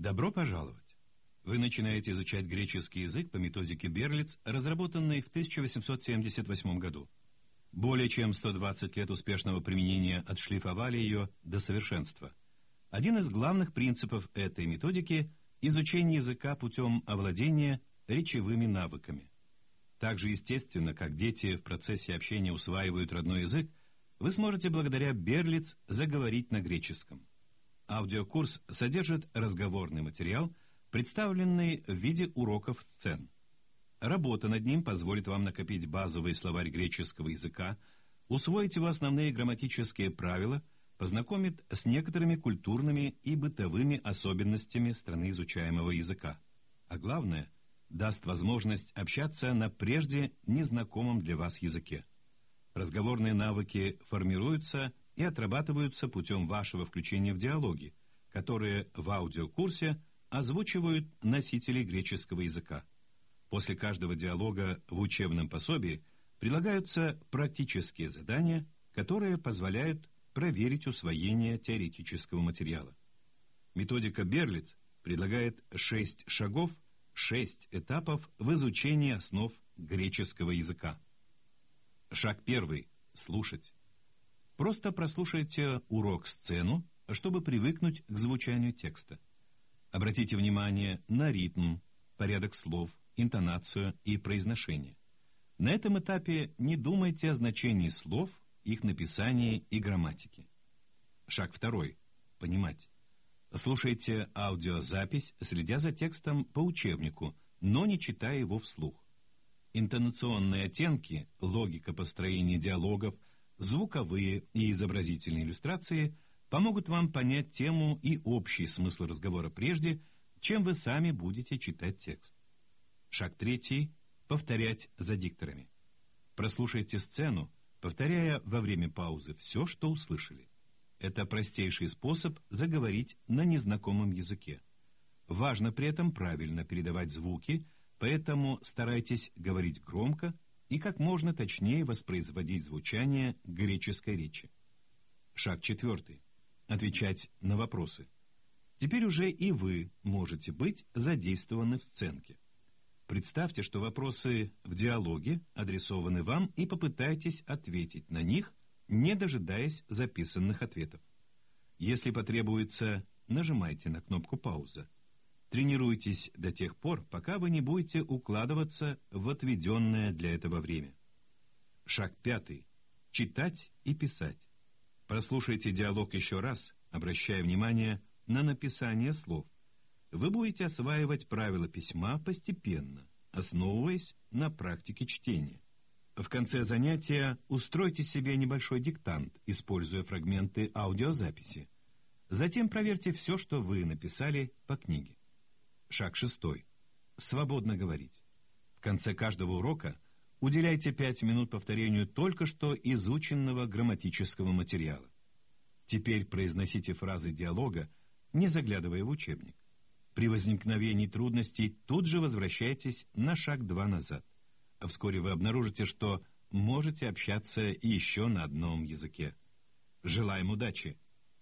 Добро пожаловать! Вы начинаете изучать греческий язык по методике Берлиц, разработанной в 1878 году. Более чем 120 лет успешного применения отшлифовали ее до совершенства. Один из главных принципов этой методики – изучение языка путем овладения речевыми навыками. Так же естественно, как дети в процессе общения усваивают родной язык, вы сможете благодаря Берлиц заговорить на греческом. Аудиокурс содержит разговорный материал, представленный в виде уроков сцен. Работа над ним позволит вам накопить базовый словарь греческого языка, усвоить его основные грамматические правила, познакомит с некоторыми культурными и бытовыми особенностями страны изучаемого языка. А главное, даст возможность общаться на прежде незнакомом для вас языке. Разговорные навыки формируются и отрабатываются путем вашего включения в диалоги, которые в аудиокурсе озвучивают носители греческого языка. После каждого диалога в учебном пособии прилагаются практические задания, которые позволяют проверить усвоение теоретического материала. Методика Берлиц предлагает 6 шагов, 6 этапов в изучении основ греческого языка. Шаг 1. Слушать. Просто прослушайте урок-сцену, чтобы привыкнуть к звучанию текста. Обратите внимание на ритм, порядок слов, интонацию и произношение. На этом этапе не думайте о значении слов, их написании и грамматике. Шаг 2. Понимать. Слушайте аудиозапись, следя за текстом по учебнику, но не читая его вслух. Интонационные оттенки, логика построения диалогов, звуковые и изобразительные иллюстрации помогут вам понять тему и общий смысл разговора прежде, чем вы сами будете читать текст. Шаг 3. Повторять за дикторами. Прослушайте сцену, повторяя во время паузы все, что услышали. Это простейший способ заговорить на незнакомом языке. Важно при этом правильно передавать звуки, поэтому старайтесь говорить громко и как можно точнее воспроизводить звучание греческой речи. Шаг 4. Отвечать на вопросы. Теперь уже и вы можете быть задействованы в сценке. Представьте, что вопросы в диалоге адресованы вам, и попытайтесь ответить на них, не дожидаясь записанных ответов. Если потребуется, нажимайте на кнопку «Пауза». Тренируйтесь до тех пор, пока вы не будете укладываться в отведенное для этого время. Шаг 5. Читать и писать. Прослушайте диалог еще раз, обращая внимание на написание слов. Вы будете осваивать правила письма постепенно, основываясь на практике чтения. В конце занятия устройте себе небольшой диктант, используя фрагменты аудиозаписи. Затем проверьте все, что вы написали по книге. Шаг 6. Свободно говорить. В конце каждого урока уделяйте 5 минут повторению только что изученного грамматического материала. Теперь произносите фразы диалога, не заглядывая в учебник. При возникновении трудностей тут же возвращайтесь на шаг 2 назад. Вскоре вы обнаружите, что можете общаться еще на одном языке. Желаем удачи!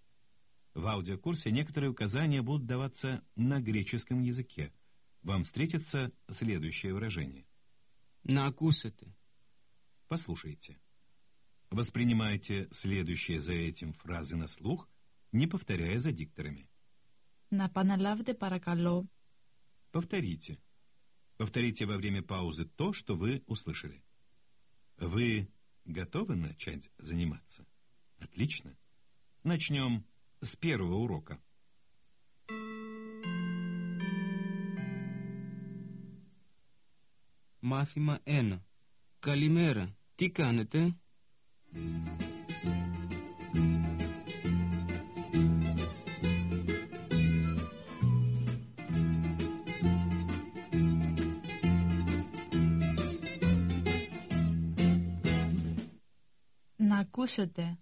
В аудиокурсе некоторые указания будут даваться на греческом языке. Вам встретится следующее выражение. На акусите. Послушайте. Воспринимайте следующие за этим фразы на слух, не повторяя за дикторами. Να επαναλάβετε παρακαλώ. Повторите. Повторите во время паузы то, что вы услышали. Вы готовы начать заниматься? Отлично. Начнем с первого урока. Μάθημα 1. Καλημέρα. Τι κάνετε? Να ακούσετε.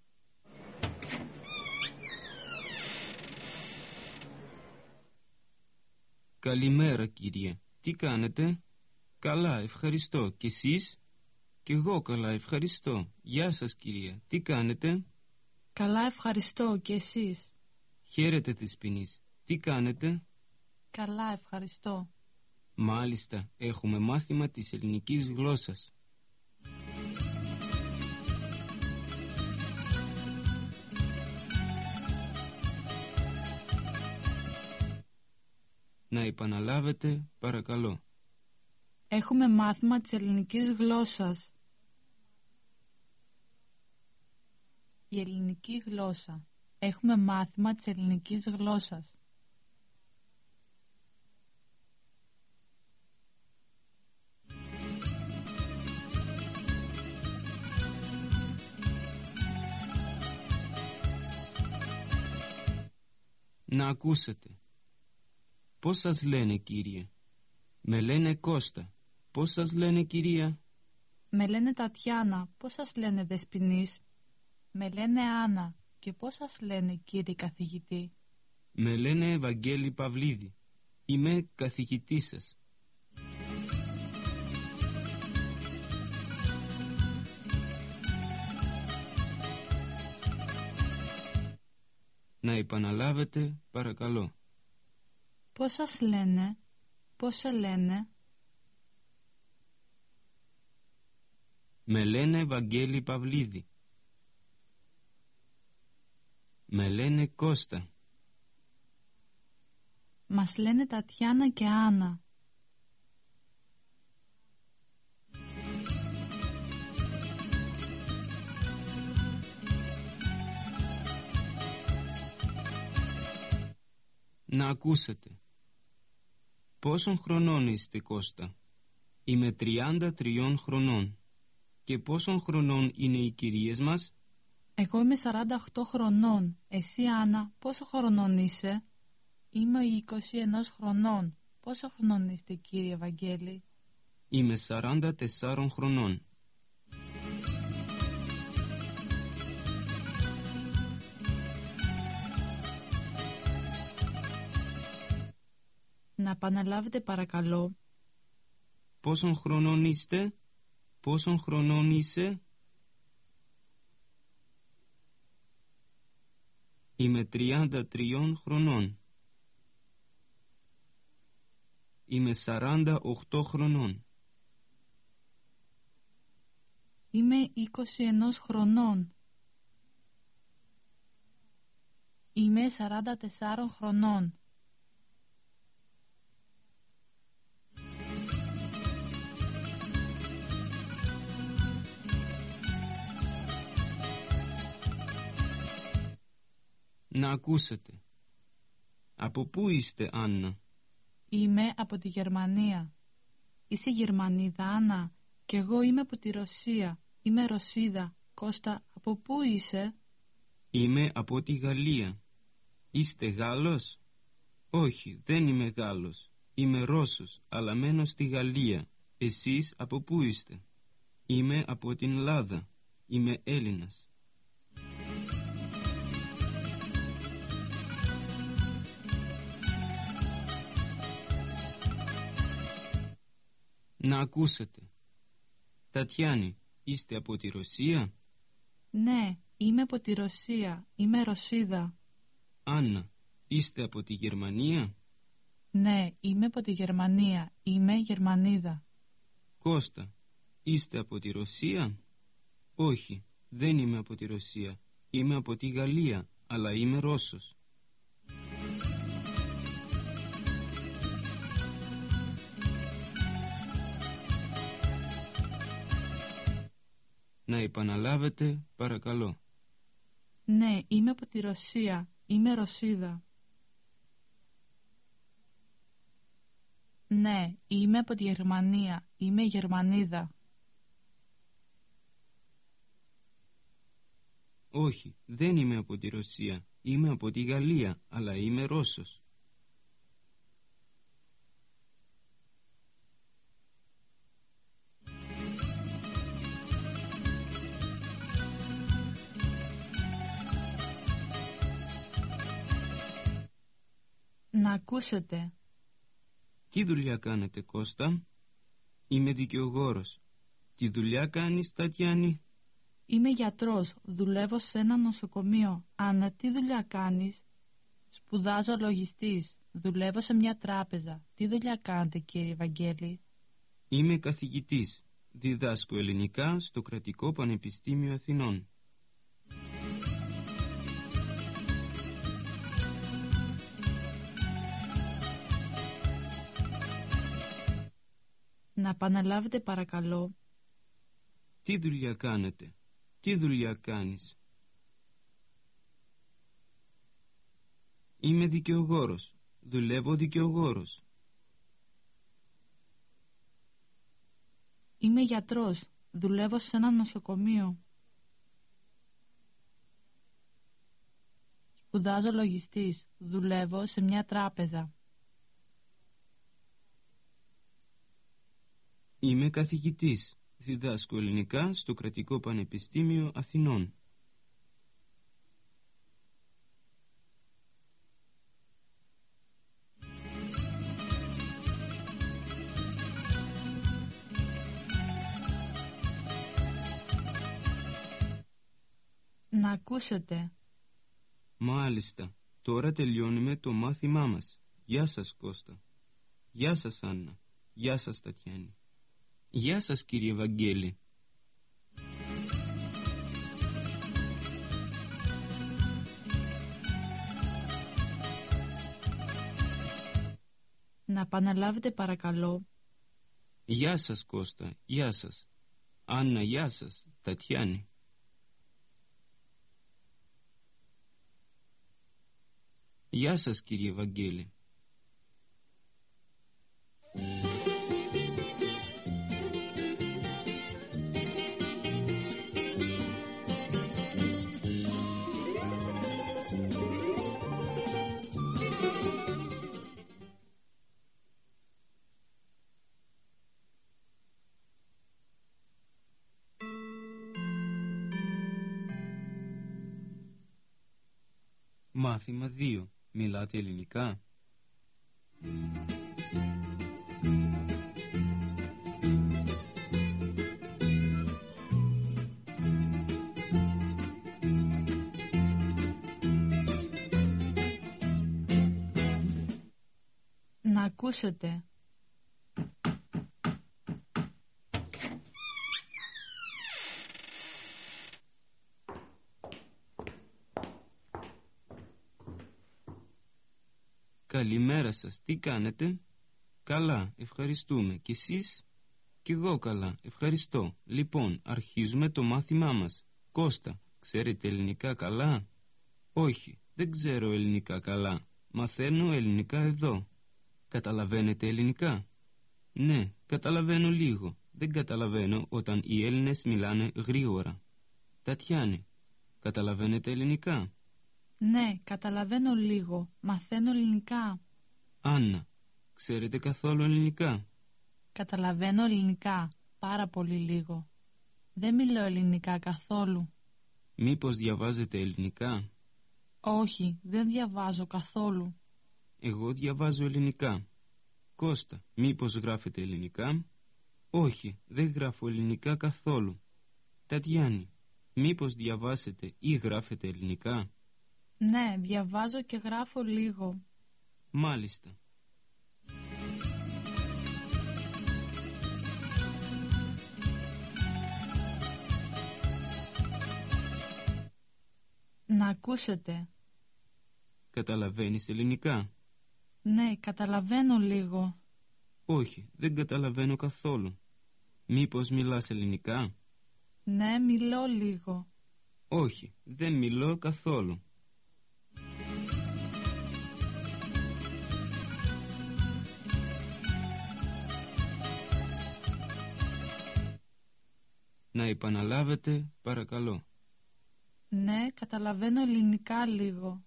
Καλημέρα, κύριε. Τι κάνετε? Καλά, ευχαριστώ. Και εσείς? Κι εγώ καλά, ευχαριστώ. Γεια σας, κυρία. Τι κάνετε? Καλά, ευχαριστώ. Και εσείς? Χαίρετε της ποινής. Τι κάνετε? Καλά, ευχαριστώ. Μάλιστα, έχουμε μάθημα της ελληνικής γλώσσας. Να επαναλάβετε, παρακαλώ. Έχουμε μάθημα της ελληνικής γλώσσας. Η ελληνική γλώσσα. Έχουμε μάθημα της ελληνικής γλώσσας. Να ακούσετε. Πώς σας λένε, κύριε? Με λένε Κώστα. Πώς σας λένε, κυρία? Με λένε Τατιάνα. Πώς σας λένε, Δεσποινής? Με λένε Άννα. Και πώς σας λένε, κύριε καθηγητή? Με λένε Ευαγγέλη Παυλίδη. Είμαι καθηγητής σας. Να επαναλάβετε, παρακαλώ. Πώς σας λένε? Πώς σε λένε? Με λένε Ευαγγέλη Παυλίδη. Με λένε Κώστα. Μας λένε Τατιάνα και Άννα. Να ακούσετε. Πόσων χρονών είστε, Κώστα? Είμαι 33 χρονών. Και πόσων χρονών είναι οι κυρίες μας? Εγώ είμαι 48 χρονών. Εσύ, Άννα, πόσο χρονών είσαι? Είμαι 21 χρονών. Πόσο χρονών είστε, κύριε Ευαγγέλη? Είμαι 44 χρονών. Να επαναλάβετε, παρακαλώ. Πόσων χρονών είστε? Πόσων χρονών είσαι? Είμαι 33 χρονών. Είμαι 48 χρονών. Είμαι 21 χρονών. Είμαι 44 χρονών. Να ακούσετε. Από πού είστε, Άννα? Είμαι από τη Γερμανία. Είσαι Γερμανίδα, Άννα? Κι εγώ είμαι από τη Ρωσία. Είμαι Ρωσίδα. Κώστα, από πού είσαι? Είμαι από τη Γαλλία. Είστε Γάλλος? Όχι, δεν είμαι Γάλλος. Είμαι Ρώσος, αλλά μένω στη Γαλλία. Εσείς από πού είστε? Είμαι από την Ελλάδα. Είμαι Έλληνας. Να ακούσετε. Τατιάνη, είστε από τη Ρωσία? Ναι, είμαι από τη Ρωσία. Είμαι Ρωσίδα. Άννα, είστε από τη Γερμανία? Ναι, είμαι από τη Γερμανία. Είμαι Γερμανίδα. Κώστα, είστε από τη Ρωσία? Όχι, δεν είμαι από τη Ρωσία. Είμαι από τη Γαλλία, αλλά είμαι Ρώσος. Να επαναλάβετε, παρακαλώ. Ναι, είμαι από τη Ρωσία. Είμαι Ρωσίδα. Ναι, είμαι από τη Γερμανία. Είμαι Γερμανίδα. Όχι, δεν είμαι από τη Ρωσία. Είμαι από τη Γαλλία, αλλά είμαι Ρώσος. Να ακούσετε. Τι δουλειά κάνετε, Κώστα? Είμαι δικηγόρος. Τι δουλειά κάνεις, Τατιάνη? Είμαι γιατρός. Δουλεύω σε ένα νοσοκομείο. Άννα, τι δουλειά κάνεις? Σπουδάζω λογιστής. Δουλεύω σε μια τράπεζα. Τι δουλειά κάνετε, κύριε Βαγγέλη? Είμαι καθηγητής. Διδάσκω ελληνικά στο Κρατικό Πανεπιστήμιο Αθηνών. Να επαναλάβετε παρακαλώ. Τι δουλειά κάνετε? Τι δουλειά κάνεις? Είμαι δικαιογόρος. Δουλεύω δικαιογόρος. Είμαι γιατρός. Δουλεύω σε ένα νοσοκομείο. Σπουδάζω λογιστής. Δουλεύω σε μια τράπεζα. Είμαι καθηγητής. Διδάσκω ελληνικά στο Κρατικό Πανεπιστήμιο Αθηνών. Να ακούσετε. Μάλιστα. Τώρα τελειώνουμε το μάθημά μας. Γεια σας, Κώστα. Γεια σας, Άννα. Γεια σας, Τατιάνη. Γεια σας, κύριε Βαγγέλη. Να επαναλάβετε παρακαλώ. Γεια σας, Κώστα. Γεια σας. Άννα, γεια σας. Τατιάνη. Γεια σας, κύριε Βαγγέλη. Μάθημα 2. Μιλάτε ελληνικά? Να ακούσετε. Καλημέρα σας, τι κάνετε? Καλά, ευχαριστούμε. Και εσείς? Κι εγώ καλά, ευχαριστώ. Λοιπόν, αρχίζουμε το μάθημά μας. Κώστα, ξέρετε ελληνικά καλά? Όχι, δεν ξέρω ελληνικά καλά. Μαθαίνω ελληνικά εδώ. Καταλαβαίνετε ελληνικά? Ναι, καταλαβαίνω λίγο. Δεν καταλαβαίνω όταν οι Έλληνες μιλάνε γρήγορα. Τατιάνη, καταλαβαίνετε ελληνικά? Ναι, καταλαβαίνω λίγο. Μαθαίνω ελληνικά. Άννα, ξέρετε καθόλου ελληνικά? Καταλαβαίνω ελληνικά. Πάρα πολύ λίγο. Δεν μιλώ ελληνικά καθόλου. Μήπως διαβάζετε ελληνικά? Όχι, δεν διαβάζω καθόλου. Εγώ διαβάζω ελληνικά. Κώστα, μήπως γράφετε ελληνικά? Όχι, δεν γράφω ελληνικά καθόλου. Τατιάνη, μήπως διαβάσετε ή γράφετε ελληνικά? Ναι, διαβάζω και γράφω λίγο. Μάλιστα. Να ακούσετε. Καταλαβαίνεις ελληνικά? Ναι, καταλαβαίνω λίγο. Όχι, δεν καταλαβαίνω καθόλου. Μήπως μιλάς ελληνικά? Ναι, μιλώ λίγο. Όχι, δεν μιλώ καθόλου. Να επαναλάβετε, παρακαλώ. Ναι, καταλαβαίνω ελληνικά λίγο.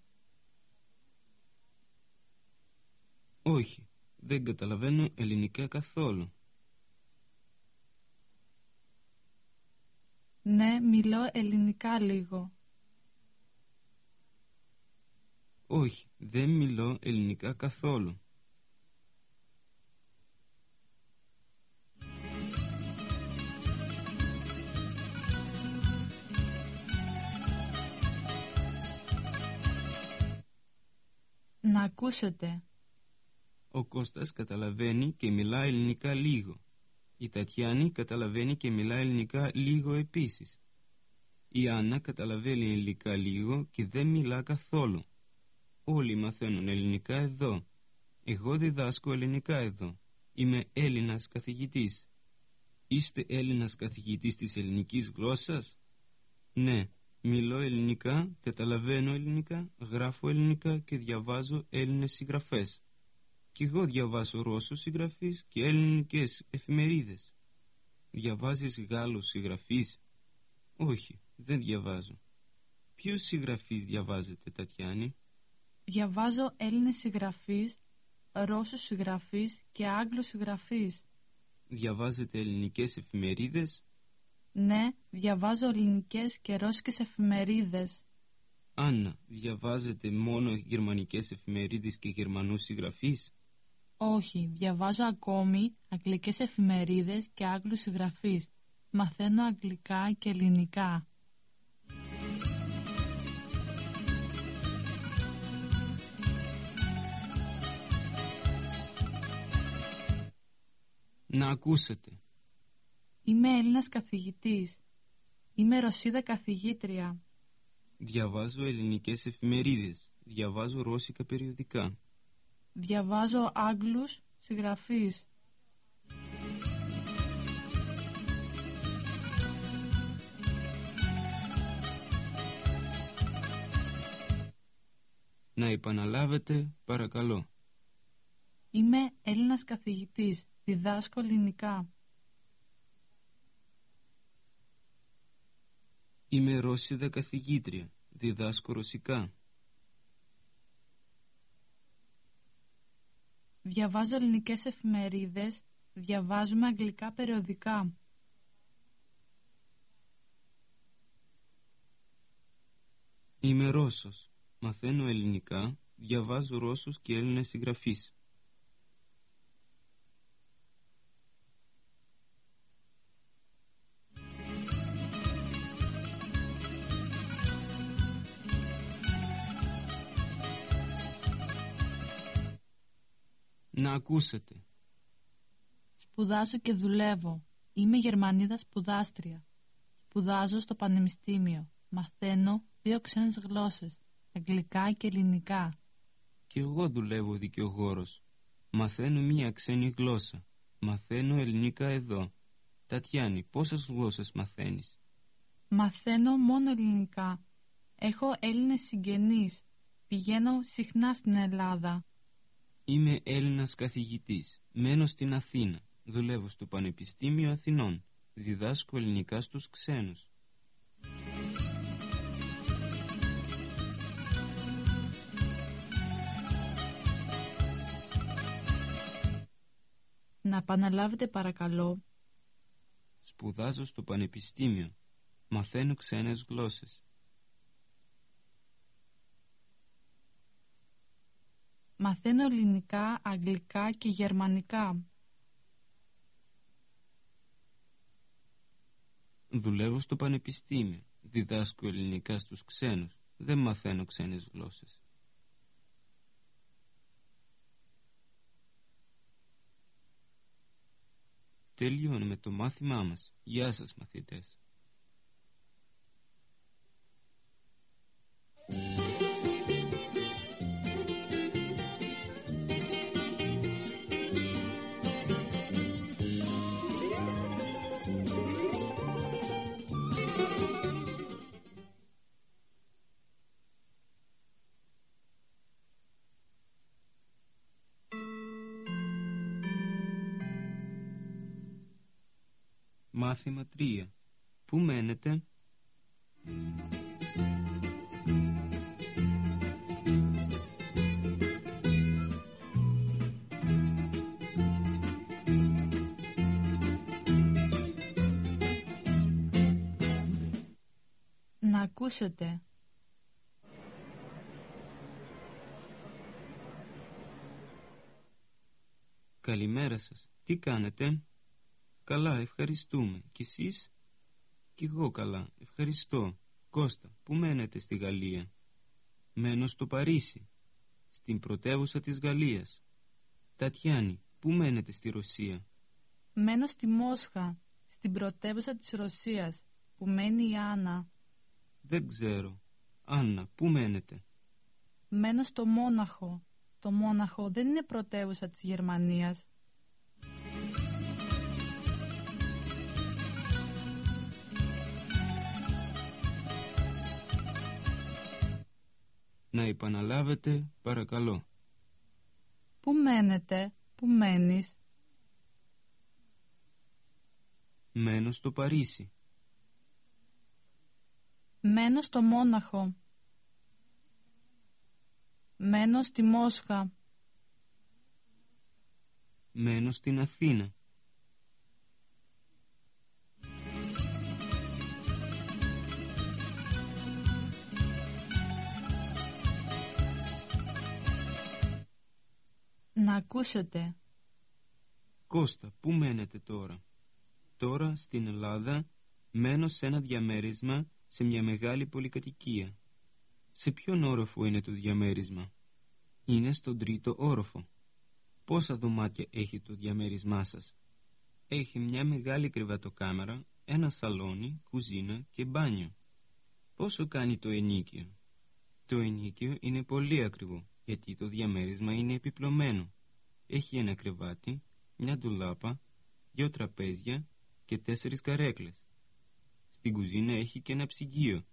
Όχι, δεν καταλαβαίνω ελληνικά καθόλου. Ναι, μιλώ ελληνικά λίγο. Όχι, δεν μιλώ ελληνικά καθόλου. Να ακούσετε. Ο Κώστας καταλαβαίνει και μιλά ελληνικά λίγο. Η Τατιάνη καταλαβαίνει και μιλά ελληνικά λίγο επίσης. Η Άννα καταλαβαίνει ελληνικά λίγο και δεν μιλά καθόλου. Όλοι μαθαίνουν ελληνικά εδώ. Εγώ διδάσκω ελληνικά εδώ. Είμαι Έλληνας καθηγητής. Είστε Έλληνας καθηγητής της ελληνικής γλώσσας? Ναι, μιλώ ελληνικά, καταλαβαίνω ελληνικά, γράφω ελληνικά και διαβάζω Έλληνες συγγραφές. Κι εγώ διαβάζω Ρώσους συγγραφείς και ελληνικές εφημερίδες. Διαβάζεις Γάλλους συγγραφείς? Όχι, δεν διαβάζω. Ποιους συγγραφείς διαβάζετε, Τατιάνη? Διαβάζω Έλληνες συγγραφείς, Ρώσους συγγραφείς και Άγγλους συγγραφείς. Διαβάζετε ελληνικές εφημερίδες? Ναι, διαβάζω ελληνικές και ρώσικες εφημερίδες. Άννα, διαβάζετε μόνο γερμανικές εφημερίδες και γερμανούς συγγραφείς? Όχι, διαβάζω ακόμη αγγλικές εφημερίδες και Άγγλους συγγραφείς. Μαθαίνω αγγλικά και ελληνικά. Να ακούσετε. Είμαι Έλληνας καθηγητής. Είμαι Ρωσίδα καθηγήτρια. Διαβάζω ελληνικές εφημερίδες. Διαβάζω ρώσικα περιοδικά. Διαβάζω Άγγλους συγγραφείς. Να επαναλάβετε, παρακαλώ. Είμαι Έλληνας καθηγητής. Διδάσκω ελληνικά. Είμαι Ρώσιδα καθηγήτρια. Διδάσκω ρωσικά. Διαβάζω ελληνικές εφημερίδες. Διαβάζουμε αγγλικά περιοδικά. Είμαι Ρώσος. Μαθαίνω ελληνικά. Διαβάζω Ρώσους και Έλληνες συγγραφείς. Να ακούσετε. Σπουδάζω και δουλεύω. Είμαι Γερμανίδα σπουδάστρια. Σπουδάζω στο πανεπιστήμιο. Μαθαίνω 2 ξένες γλώσσες, αγγλικά και ελληνικά. Και εγώ δουλεύω δικηγόρος. Μαθαίνω μία ξένη γλώσσα. Μαθαίνω ελληνικά εδώ. Τατιάνη, πόσες γλώσσες μαθαίνεις? Μαθαίνω μόνο ελληνικά. Έχω Έλληνες συγγενείς. Πηγαίνω συχνά στην Ελλάδα. Είμαι Έλληνας καθηγητής. Μένω στην Αθήνα. Δουλεύω στο Πανεπιστήμιο Αθηνών. Διδάσκω ελληνικά στους ξένους. Να επαναλάβετε παρακαλώ. Σπουδάζω στο Πανεπιστήμιο. Μαθαίνω ξένες γλώσσες. Μαθαίνω ελληνικά, αγγλικά και γερμανικά. Δουλεύω στο Πανεπιστήμιο. Διδάσκω ελληνικά στους ξένους. Δεν μαθαίνω ξένες γλώσσες. Τελειώνουμε το μάθημά μας. Γεια σας, μαθητές. Μάθημα 3. Πού μένετε? Να ακούσετε. Καλημέρα σας. Τι κάνετε? Καλά, ευχαριστούμε. Κι εσείς? Κι εγώ καλά, ευχαριστώ. Κώστα, πού μένετε στη Γαλλία? Μένω στο Παρίσι. στην πρωτεύουσα της Γαλλίας. Τατιάνη, πού μένετε στη Ρωσία? Μένω στη Μόσχα, στην πρωτεύουσα της Ρωσίας, που μένει η Άννα. Δεν ξέρω. Άννα, πού μένετε? Μένω στο Μόναχο. Το Μόναχο δεν είναι πρωτεύουσα της Γερμανίας. Να επαναλάβετε, παρακαλώ. Πού μένετε, πού μένεις? Μένω στο Παρίσι. Μένω στο Μόναχο. Μένω στη Μόσχα. Μένω στην Αθήνα. Να ακούσετε. Κώστα, πού μένετε τώρα? Τώρα στην Ελλάδα μένω σε ένα διαμέρισμα σε μια μεγάλη πολυκατοικία. Σε ποιον όροφο είναι το διαμέρισμα? Είναι στον 3ο όροφο. Πόσα δωμάτια έχει το διαμέρισμά σας? Έχει μια μεγάλη κρεβατοκάμαρα, ένα σαλόνι, κουζίνα και μπάνιο. Πόσο κάνει το ενοίκιο? Το ενοίκιο είναι πολύ ακριβό, γιατί το διαμέρισμα είναι επιπλωμένο. Έχει ένα κρεβάτι, μια ντουλάπα, 2 τραπέζια και 4 καρέκλες. Στην κουζίνα έχει και ένα ψυγείο.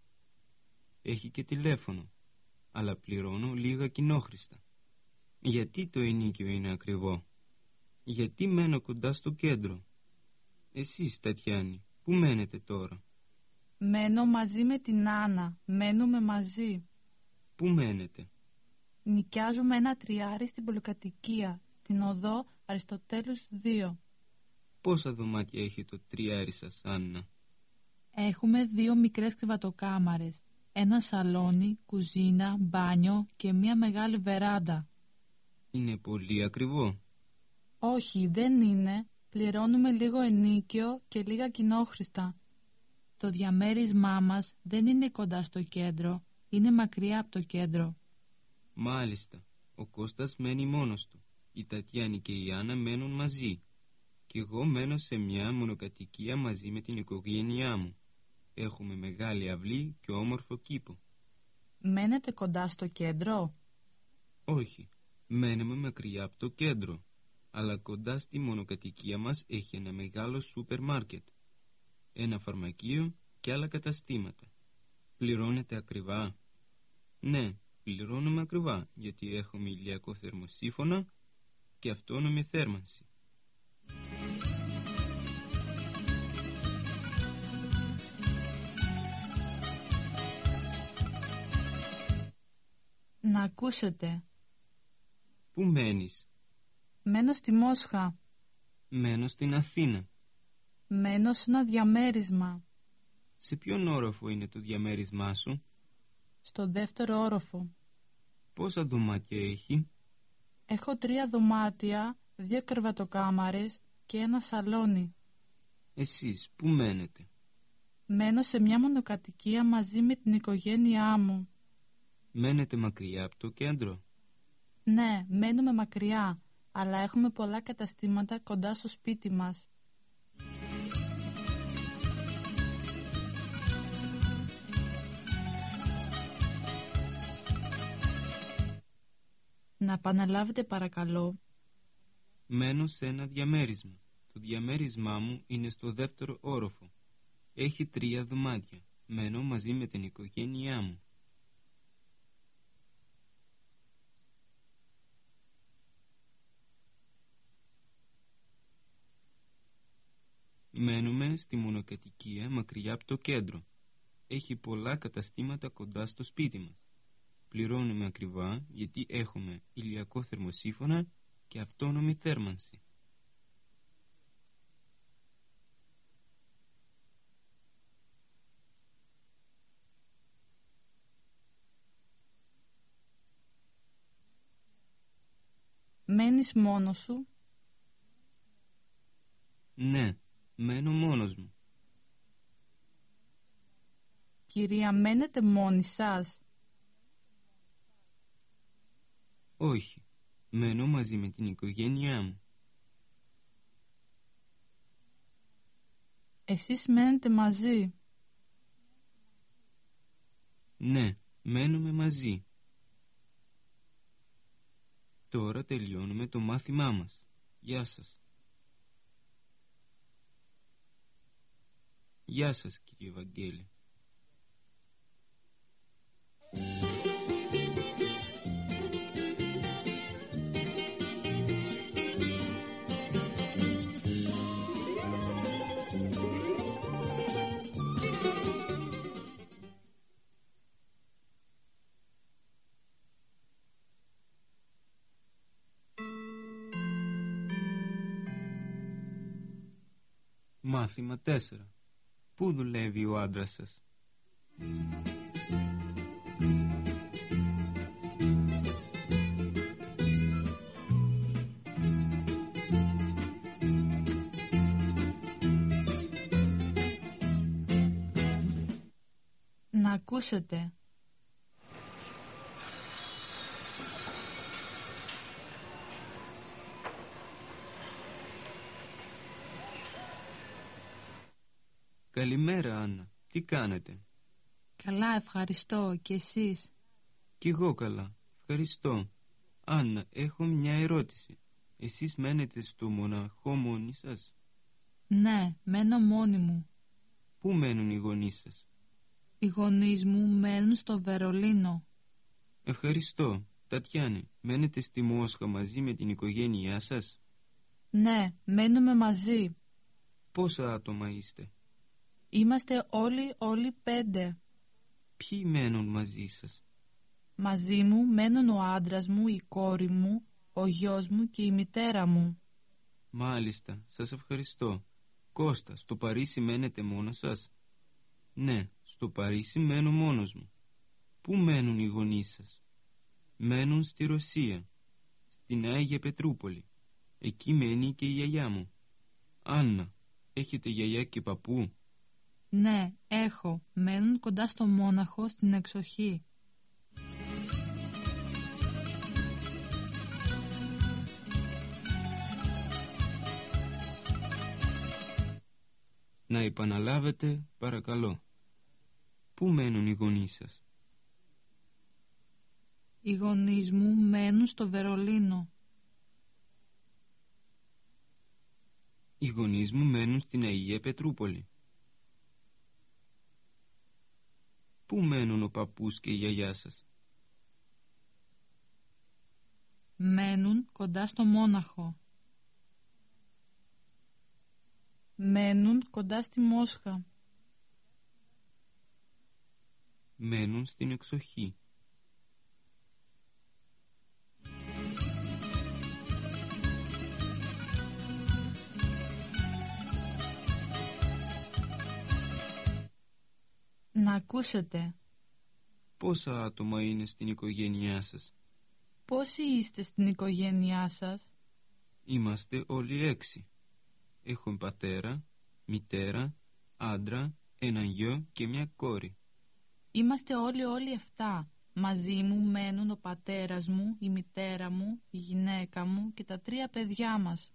Έχει και τηλέφωνο, αλλά πληρώνω λίγα κοινόχρηστα. Γιατί το ενοίκιο είναι ακριβό? Γιατί μένω κοντά στο κέντρο. Εσείς, Τατιάνη, πού μένετε τώρα? Μένω μαζί με την Άννα. Μένουμε μαζί. Πού μένετε? Νοικιάζουμε ένα τριάρι στην πολυκατοικία, στην οδό Αριστοτέλους 2. Πόσα δωμάτια έχει το τριάρι σας, Άννα? Έχουμε 2 μικρές κρεβατοκάμαρες, ένα σαλόνι, κουζίνα, μπάνιο και μια μεγάλη βεράντα. Είναι πολύ ακριβό. Όχι, δεν είναι. Πληρώνουμε λίγο ενοίκιο και λίγα κοινόχρηστα. Το διαμέρισμά μας δεν είναι κοντά στο κέντρο, είναι μακριά από το κέντρο. Μάλιστα, ο Κώστας μένει μόνος του. Η Τατιάνη και η Άννα μένουν μαζί. Κι εγώ μένω σε μια μονοκατοικία μαζί με την οικογένειά μου. Έχουμε μεγάλη αυλή και όμορφο κήπο. Μένετε κοντά στο κέντρο? Όχι, μένουμε μακριά από το κέντρο. Αλλά κοντά στη μονοκατοικία μας έχει ένα μεγάλο σούπερ μάρκετ, ένα φαρμακείο και άλλα καταστήματα. Πληρώνετε ακριβά? Ναι, πληρώνουμε ακριβά, γιατί έχουμε ηλιακό θερμοσύφωνα και αυτόνομη θέρμανση. Να ακούσετε. Πού μένεις? Μένω στη Μόσχα. Μένω στην Αθήνα. Μένω σε ένα διαμέρισμα. Σε ποιον όροφο είναι το διαμέρισμά σου? Στο 2ο όροφο. Πόσα δωμάτια έχει? Έχω 3 δωμάτια, 2 κρεβατοκάμαρες και ένα σαλόνι. Εσείς πού μένετε? Μένω σε μια μονοκατοικία μαζί με την οικογένειά μου. Μένετε μακριά από το κέντρο? Ναι, μένουμε μακριά, αλλά έχουμε πολλά καταστήματα κοντά στο σπίτι μας. Να επαναλάβετε παρακαλώ. Μένω σε ένα διαμέρισμα. Το διαμέρισμά μου είναι στο 2ο όροφο. Έχει 3 δωμάτια. Μένω μαζί με την οικογένειά μου. Μένουμε στη μονοκατοικία μακριά από το κέντρο. Έχει πολλά καταστήματα κοντά στο σπίτι μας. Πληρώνουμε ακριβά γιατί έχουμε ηλιακό θερμοσύφωνα και αυτόνομη θέρμανση. Μένεις μόνος σου? Ναι, μένω μόνος μου. Κυρία, μένετε μόνοι σας? Όχι, μένω μαζί με την οικογένειά μου. Εσείς μένετε μαζί. Ναι, μένουμε μαζί. Τώρα τελειώνουμε το μάθημά μας. Γεια σας. Γεια σας, κύριε Βαγγέλη. Μάθημα 4. Πού δουλεύει ο άντρας σας? Να ακούσετε. Καλημέρα, Άννα. Τι κάνετε? Καλά, ευχαριστώ. Και εσείς? Κι εγώ καλά. Ευχαριστώ. Άννα, έχω μια ερώτηση. Εσείς μένετε στο μοναχό μόνοι σας? Ναι, μένω μόνη μου. Πού μένουν οι γονείς σας? Οι γονείς μου μένουν στο Βερολίνο. Ευχαριστώ. Τατιάνη, μένετε στη Μόσχα μαζί με την οικογένειά σας? Ναι, μένουμε μαζί. Πόσα άτομα είστε? Είμαστε όλοι 5. Ποιοι μένουν μαζί σας? Μαζί μου μένουν ο άντρας μου, η κόρη μου, ο γιος μου και η μητέρα μου. Μάλιστα, σας ευχαριστώ. Κώστα, στο Παρίσι μένετε μόνος σας? Ναι, στο Παρίσι μένω μόνος μου. Πού μένουν οι γονείς σας? Μένουν στη Ρωσία, στην Άγια Πετρούπολη. Εκεί μένει και η γιαγιά μου. Άννα, έχετε γιαγιά και παππού? Ναι, έχω. Μένουν κοντά στο Μόναχο, στην εξοχή. Να επαναλάβετε, παρακαλώ. Πού μένουν οι γονείς σας? Οι γονείς μου μένουν στο Βερολίνο. Οι γονείς μου μένουν στην Αγία Πετρούπολη. Πού μένουν ο παππούς και η γιαγιά σας? Μένουν κοντά στο Μόναχο. Μένουν κοντά στη Μόσχα. Μένουν στην εξοχή. Να ακούσετε. Πόσα άτομα είναι στην οικογένειά σας? Πόσοι είστε στην οικογένειά σας? Είμαστε όλοι 6. Έχω πατέρα, μητέρα, άντρα, έναν γιο και μια κόρη. Είμαστε όλοι 7. Μαζί μου μένουν ο πατέρας μου, η μητέρα μου, η γυναίκα μου και τα 3 παιδιά μας.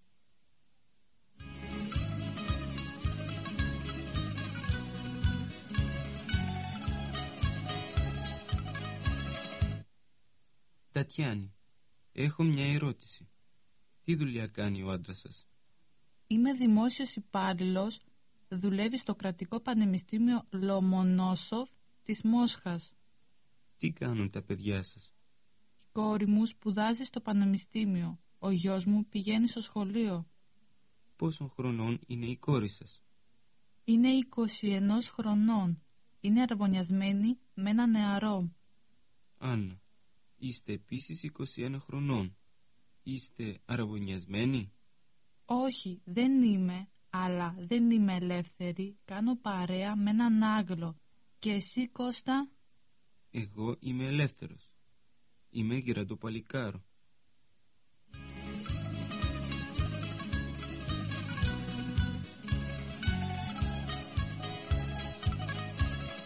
Τατιάνη, έχω μια ερώτηση. Τι δουλειά κάνει ο άντρας σας? Είμαι δημόσιος υπάλληλος, δουλεύει στο κρατικό πανεπιστήμιο Λομονόσοφ της Μόσχας. Τι κάνουν τα παιδιά σας? Η κόρη μου σπουδάζει στο πανεπιστήμιο, ο γιος μου πηγαίνει στο σχολείο. Πόσων χρονών είναι η κόρη σας? Είναι 21 χρονών, είναι αραβωνιασμένη με ένα νεαρό. Άννα, είστε επίσης 21 χρονών. Είστε αραβωνιασμένοι? Όχι, δεν είμαι, αλλά δεν είμαι ελεύθερη, κάνω παρέα με έναν Άγγλο. Και εσύ, Κώστα? Εγώ είμαι ελεύθερος. Είμαι γεραντοπαλικάρο.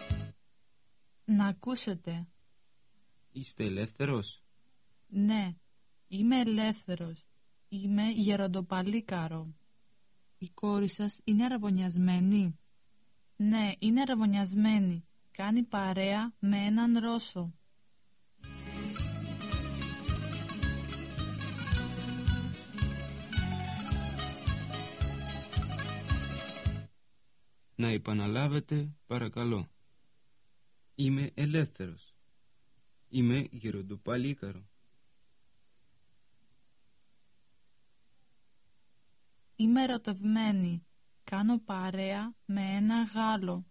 Να ακούσετε. Είστε ελεύθερος? Ναι, Είμαι ελεύθερος. Είμαι γεροντοπαλίκαρο. Η κόρη σας είναι αραβωνιασμένη? Ναι, είναι αραβωνιασμένη. Κάνει παρέα με έναν Ρώσο. Να επαναλάβετε, παρακαλώ. Είμαι ελεύθερος. Είμαι γεροντοπαλίκαρο. Είμαι ερωτευμένη. Κάνω παρέα με ένα Γάλλο.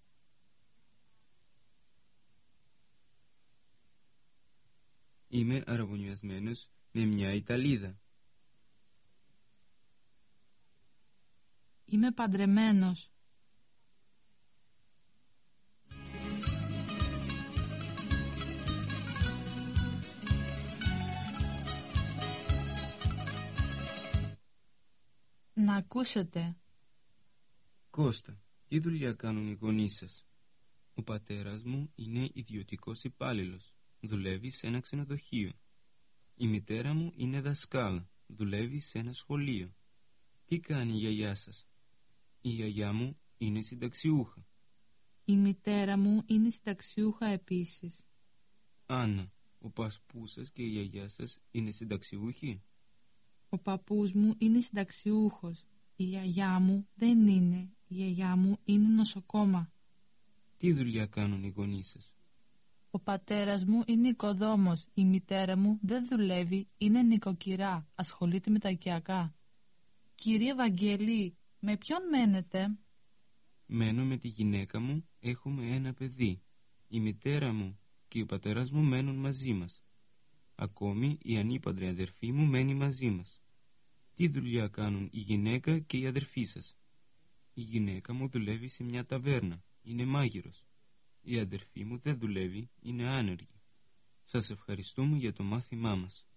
Είμαι αραβωνιασμένος με μια Ιταλίδα. Είμαι παντρεμένος. Να ακούσετε. Κώστα, τι δουλειά κάνουν οι γονείς σας? Ο πατέρας μου είναι ιδιωτικός υπάλληλος. Δουλεύει σε ένα ξενοδοχείο. Η μητέρα μου είναι δασκάλα. Δουλεύει σε ένα σχολείο. Τι κάνει η γιαγιά σας? Η γιαγιά μου είναι συνταξιούχα. Η μητέρα μου είναι συνταξιούχα επίσης. Άννα, ο παππούς σας και η γιαγιά σας είναι συνταξιούχοι? Ο παππούς μου είναι συνταξιούχος. Η γιαγιά μου δεν είναι. Η γιαγιά μου είναι νοσοκόμα. Τι δουλειά κάνουν οι γονείς σας? Ο πατέρας μου είναι οικοδόμος. Η μητέρα μου δεν δουλεύει, είναι νοικοκυρά. Ασχολείται με τα οικιακά. Κύριε Βαγγέλη, με ποιον μένετε? Μένω με τη γυναίκα μου, έχουμε ένα παιδί. Η μητέρα μου και ο πατέρας μου μένουν μαζί μας. Ακόμη η ανήπαντρη αδερφή μου μένει μαζί μας. Τι δουλειά κάνουν η γυναίκα και η αδερφή σας? Η γυναίκα μου δουλεύει σε μια ταβέρνα, είναι μάγειρος. Η αδερφή μου δεν δουλεύει, είναι άνεργη. Σας ευχαριστούμε για το μάθημά μας.